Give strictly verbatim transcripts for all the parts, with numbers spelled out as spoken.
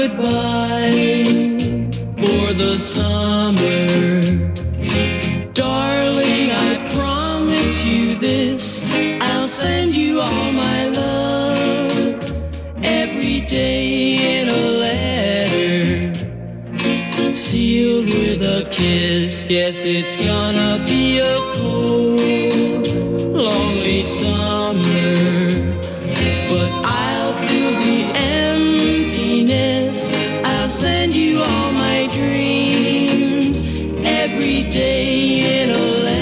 goodbye for the summer. Darling, I promise you this, I'll send you all my love every day in a letter, sealed with a kiss. Guess it's gonna be a cold, lonely summer, but I'll feel the emptiness. I'll send you all my dreams every day in a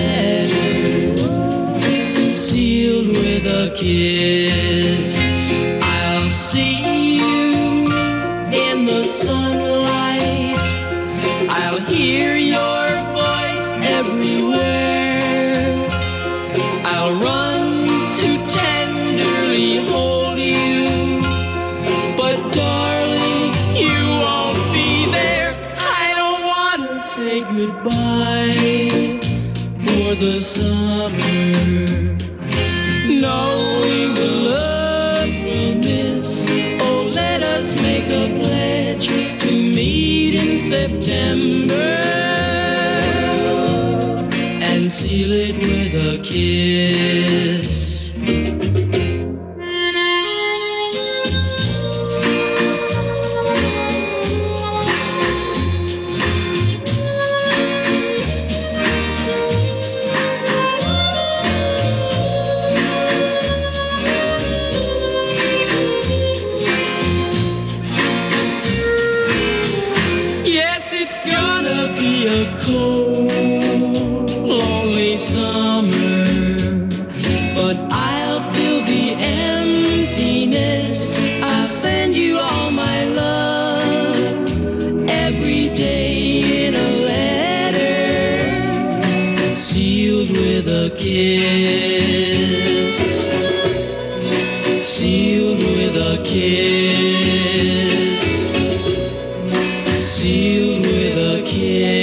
letter, sealed with a kiss. I'll see you in the sunlight, I'll hear your voice everywhere, I'll run to tenderly hold you, but darling, you won't be there. I don't want to say goodbye for the summer, knowing the love we'll miss. Oh, let us make a pledge to meet in September and seal it with a kiss. Yes, it's gonna be a cold, lonely summer, but I'll fill the emptiness. I'll send you all my love every day in a letter, sealed with a kiss, sealed with a kiss, sealed with a kiss.